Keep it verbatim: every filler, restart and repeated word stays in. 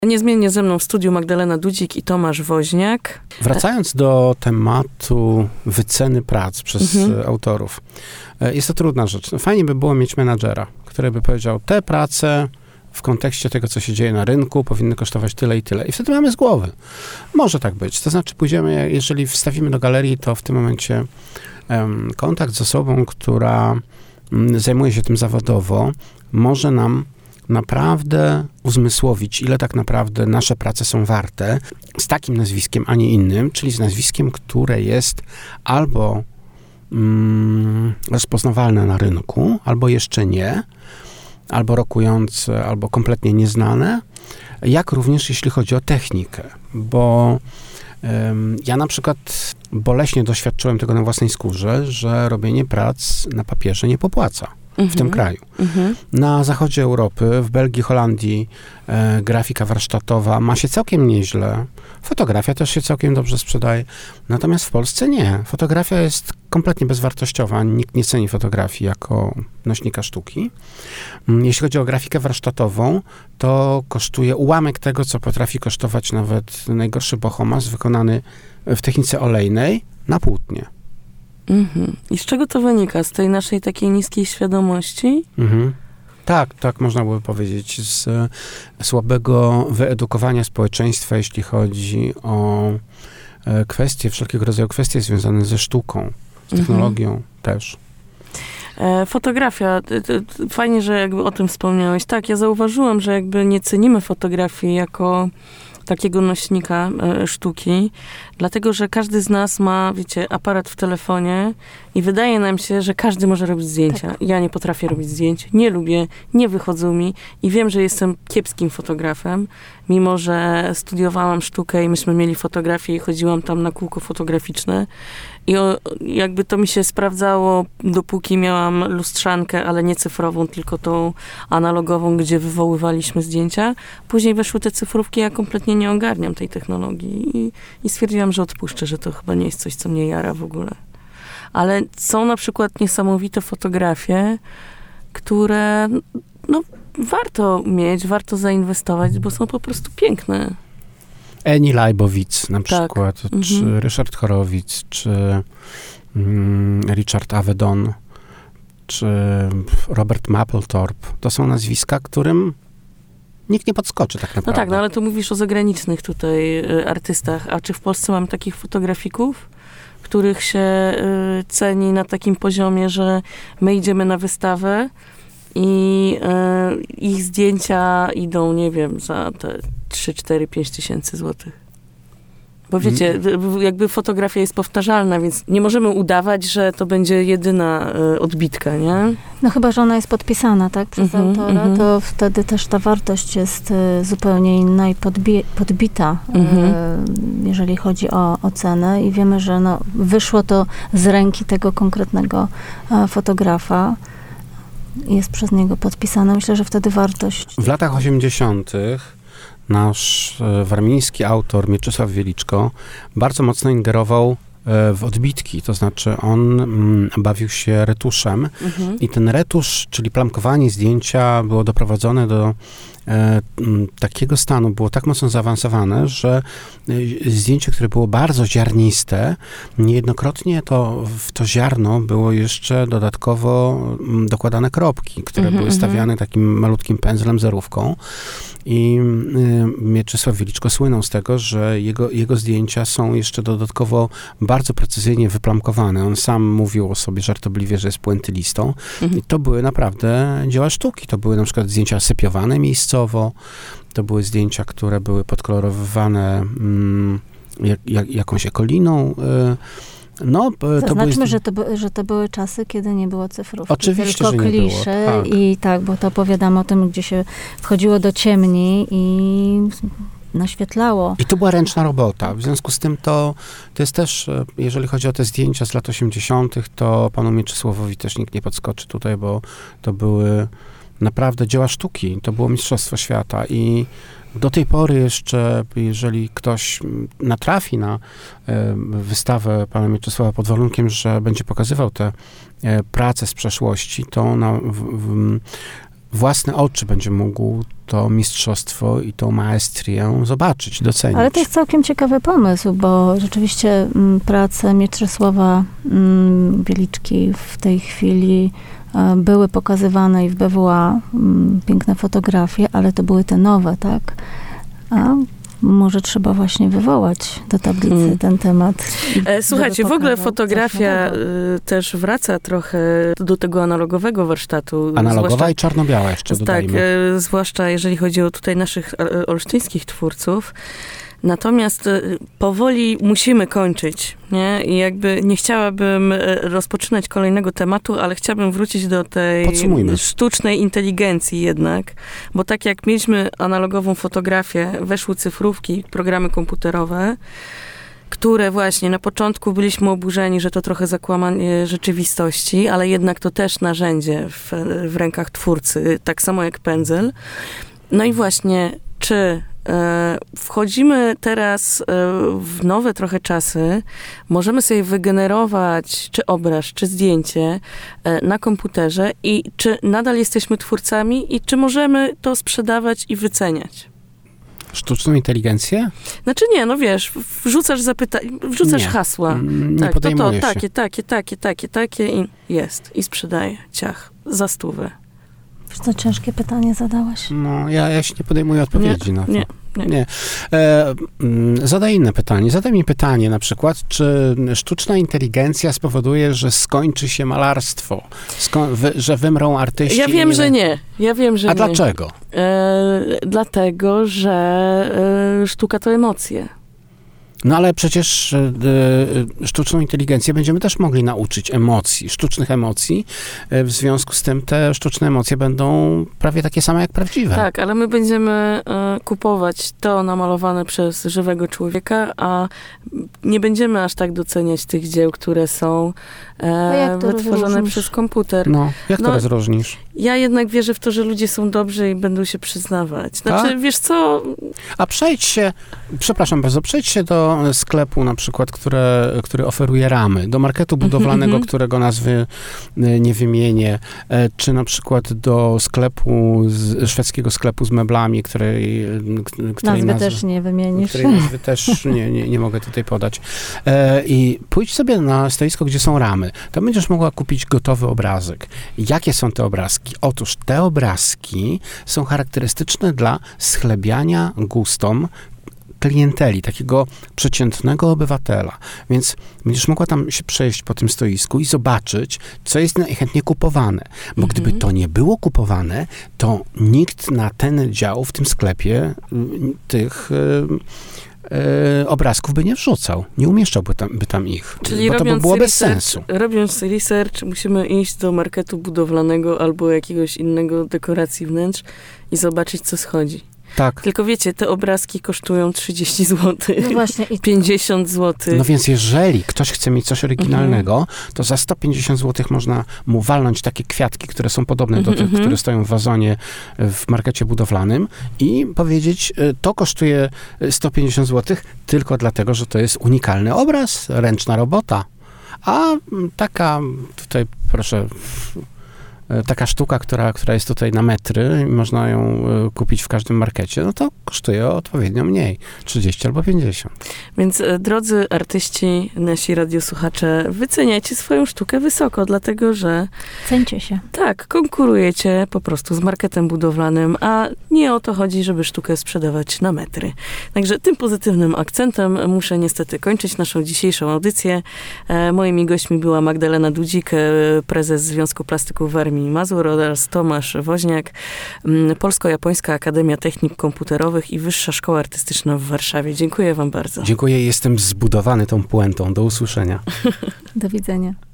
Niezmiennie ze mną w studiu Magdalena Dudzik i Tomasz Woźniak. Wracając do tematu wyceny prac przez mhm. autorów. Jest to trudna rzecz. No, fajnie by było mieć menadżera, który by powiedział, te prace w kontekście tego, co się dzieje na rynku, powinny kosztować tyle i tyle. I wtedy mamy z głowy. Może tak być. To znaczy pójdziemy, jeżeli wstawimy do galerii, to w tym momencie um, kontakt z osobą, która um, zajmuje się tym zawodowo, może nam naprawdę uzmysłowić, ile tak naprawdę nasze prace są warte z takim nazwiskiem, a nie innym, czyli z nazwiskiem, które jest albo mm, rozpoznawalne na rynku, albo jeszcze nie, albo rokujące, albo kompletnie nieznane, jak również jeśli chodzi o technikę, bo ym, ja na przykład boleśnie doświadczyłem tego na własnej skórze, że robienie prac na papierze nie popłaca. W mm-hmm. tym kraju. Mm-hmm. Na zachodzie Europy, w Belgii, Holandii e, grafika warsztatowa ma się całkiem nieźle. Fotografia też się całkiem dobrze sprzedaje. Natomiast w Polsce nie. Fotografia jest kompletnie bezwartościowa. Nikt nie ceni fotografii jako nośnika sztuki. Jeśli chodzi o grafikę warsztatową, to kosztuje ułamek tego, co potrafi kosztować nawet najgorszy bohomas wykonany w technice olejnej na płótnie. Mhm. I z czego to wynika? Z tej naszej takiej niskiej świadomości? Mhm. Tak, tak można by powiedzieć. Z słabego wyedukowania społeczeństwa, jeśli chodzi o e, kwestie, wszelkiego rodzaju kwestie związane ze sztuką, z technologią mhm. też. E, fotografia. Fajnie, że jakby o tym wspomniałeś. Tak, ja zauważyłam, że jakby nie cenimy fotografii jako takiego nośnika e, sztuki, dlatego, że każdy z nas ma, wiecie, aparat w telefonie i wydaje nam się, że każdy może robić zdjęcia. Tak. Ja nie potrafię robić zdjęć, nie lubię, nie wychodzą mi i wiem, że jestem kiepskim fotografem, mimo że studiowałam sztukę i myśmy mieli fotografię i chodziłam tam na kółko fotograficzne i o, jakby to mi się sprawdzało, dopóki miałam lustrzankę, ale nie cyfrową, tylko tą analogową, gdzie wywoływaliśmy zdjęcia. Później weszły te cyfrówki, ja kompletnie nie ogarniam tej technologii i, i stwierdziłam, że odpuszczę, że to chyba nie jest coś, co mnie jara w ogóle. Ale są na przykład niesamowite fotografie, które no, warto mieć, warto zainwestować, bo są po prostu piękne. Eni Leibowitz na przykład, tak. czy mhm. Ryszard Horowitz, czy mm, Richard Avedon, czy Robert Mapplethorpe. To są nazwiska, którym nikt nie podskoczy tak naprawdę. No tak, no ale tu mówisz o zagranicznych tutaj y, artystach. A czy w Polsce mamy takich fotografików, których się y, ceni na takim poziomie, że my idziemy na wystawę i y, ich zdjęcia idą, nie wiem, za te trzy, cztery, pięć tysięcy złotych. Bo wiecie, hmm. jakby fotografia jest powtarzalna, więc nie możemy udawać, że to będzie jedyna y, odbitka, nie? No chyba, że ona jest podpisana, tak, przez mm-hmm, autora, mm-hmm. to wtedy też ta wartość jest y, zupełnie inna i podbi- podbita, mm-hmm. y, jeżeli chodzi o, o cenę. I wiemy, że no, wyszło to z ręki tego konkretnego y, fotografa. Jest przez niego podpisane. Myślę, że wtedy wartość... W latach osiemdziesiątych nasz warmiński autor Mieczysław Wieliczko bardzo mocno ingerował w odbitki, to znaczy on mm, bawił się retuszem mhm. i ten retusz, czyli plamkowanie zdjęcia było doprowadzone do e, m, takiego stanu, było tak mocno zaawansowane, że e, zdjęcie, które było bardzo ziarniste, niejednokrotnie to w to ziarno było jeszcze dodatkowo m, dokładane kropki, które mhm, były stawiane takim malutkim pędzlem, zerówką. I y, Mieczysław Wieliczko słynął z tego, że jego, jego zdjęcia są jeszcze dodatkowo bardzo precyzyjnie wyplamkowane. On sam mówił o sobie żartobliwie, że jest puentylistą. Mhm. I to były naprawdę dzieła sztuki. To były na przykład zdjęcia sypiowane miejscowo. To były zdjęcia, które były podkolorowywane mm, jak, jak, jakąś ekoliną. Y, No, to Zaznaczmy, były... że, to, że to były czasy, kiedy nie było cyfrówki. Oczywiście, tylko że nie klisze było. Tak. I tak, bo to opowiadamy o tym, gdzie się wchodziło do ciemni i naświetlało. I to była ręczna robota. W związku z tym to, to jest też, jeżeli chodzi o te zdjęcia z lat osiemdziesiątych, to panu Mieczysławowi też nikt nie podskoczy tutaj, bo to były naprawdę dzieła sztuki. To było mistrzostwo świata i do tej pory jeszcze, jeżeli ktoś natrafi na e, wystawę pana Mieczysława pod warunkiem, że będzie pokazywał te e, prace z przeszłości, to na, w, w, własne oczy będzie mógł to mistrzostwo i tą maestrię zobaczyć, docenić. Ale to jest całkiem ciekawy pomysł, bo rzeczywiście m, prace Mieczysława m, Bieliczki w tej chwili e, były pokazywane i w B W A, m, piękne fotografie, ale to były te nowe, tak? A może trzeba właśnie wywołać do tablicy hmm. ten temat. E, słuchajcie, w ogóle fotografia y, też wraca trochę do tego analogowego warsztatu. Analogowa zwłaszcza, i czarno-biała jeszcze dodajmy. Tak, e, zwłaszcza jeżeli chodzi o tutaj naszych e, olsztyńskich twórców. Natomiast y, powoli musimy kończyć, nie? I jakby nie chciałabym y, rozpoczynać kolejnego tematu, ale chciałabym wrócić do tej Podsumujmy. sztucznej inteligencji jednak, bo tak jak mieliśmy analogową fotografię, weszły cyfrówki, programy komputerowe, które właśnie na początku byliśmy oburzeni, że to trochę zakłamanie rzeczywistości, ale jednak to też narzędzie w, w rękach twórcy, tak samo jak pędzel. No i właśnie, czy e, wchodzimy teraz e, w nowe trochę czasy, możemy sobie wygenerować czy obraz, czy zdjęcie e, na komputerze i czy nadal jesteśmy twórcami i czy możemy to sprzedawać i wyceniać? Sztuczną inteligencję? Znaczy nie, no wiesz, wrzucasz zapytania, wrzucasz nie. hasła. Nie tak, podejmujesz to, to, się. takie, takie, takie, takie, takie i jest. I sprzedaję. Ciach. Za stówę. Wiesz co, ciężkie pytanie zadałaś? No, ja, ja się nie podejmuję odpowiedzi nie, na to. Nie, nie. nie. E, mm, zadaj inne pytanie. Zadaj mi pytanie na przykład, czy sztuczna inteligencja spowoduje, że skończy się malarstwo? Sko- wy, że wymrą artyści? Ja wiem, nie że nie. Ja wiem, że A nie. dlaczego? E, dlatego, że e, sztuka to emocje. No ale przecież y, y, sztuczną inteligencję będziemy też mogli nauczyć emocji, sztucznych emocji. Y, w związku z tym te sztuczne emocje będą prawie takie same jak prawdziwe. Tak, ale my będziemy e, kupować to namalowane przez żywego człowieka, a nie będziemy aż tak doceniać tych dzieł, które są e, wytworzone rozróżnisz? Przez komputer. No, jak to no, rozróżnisz? Ja jednak wierzę w to, że ludzie są dobrzy i będą się przyznawać. Znaczy, tak? wiesz co... A przejdź się, przepraszam bardzo, przejdź się do sklepu na przykład, które, który oferuje ramy, do marketu budowlanego, mm-hmm. którego nazwy nie wymienię, czy na przykład do sklepu, z, szwedzkiego sklepu z meblami, której, której nazwy, nazwy też nie wymienisz. Której nazwy też nie, nie, nie mogę tutaj podać. E, I pójdź sobie na stoisko, gdzie są ramy. Tam będziesz mogła kupić gotowy obrazek. Jakie są te obrazki? Otóż te obrazki są charakterystyczne dla schlebiania gustom klienteli, takiego przeciętnego obywatela. Więc będziesz mogła tam się przejść po tym stoisku i zobaczyć, co jest najchętniej kupowane. Bo mhm. gdyby to nie było kupowane, to nikt na ten dział w tym sklepie tych y, y, obrazków by nie wrzucał. Nie umieszczałby tam, by tam ich. Czyli bo to by było bez sensu. Robiąc research, musimy iść do marketu budowlanego albo jakiegoś innego dekoracji wnętrz i zobaczyć, co schodzi. Tak. Tylko wiecie, te obrazki kosztują trzydzieści złotych, no właśnie, i pięćdziesiąt złotych. No więc jeżeli ktoś chce mieć coś oryginalnego, mm-hmm. to za sto pięćdziesiąt złotych można mu walnąć takie kwiatki, które są podobne mm-hmm. do tych, które stoją w wazonie w markecie budowlanym i powiedzieć, to kosztuje sto pięćdziesiąt złotych tylko dlatego, że to jest unikalny obraz, ręczna robota. A taka, tutaj proszę... taka sztuka, która, która jest tutaj na metry, można ją kupić w każdym markecie, no to kosztuje odpowiednio mniej, trzydzieści albo pięćdziesiąt. Więc drodzy artyści, nasi radiosłuchacze, wyceniajcie swoją sztukę wysoko, dlatego że... Cencie się. Tak, konkurujecie po prostu z marketem budowlanym, a nie o to chodzi, żeby sztukę sprzedawać na metry. Także tym pozytywnym akcentem muszę niestety kończyć naszą dzisiejszą audycję. E, moimi gośćmi była Magdalena Dudzik, prezes Związku Plastyków Warmii Mazur oraz Tomasz Woźniak, Polsko-Japońska Akademia Technik Komputerowych i Wyższa Szkoła Artystyczna w Warszawie. Dziękuję wam bardzo. Dziękuję, jestem zbudowany tą puentą. Do usłyszenia. Do widzenia.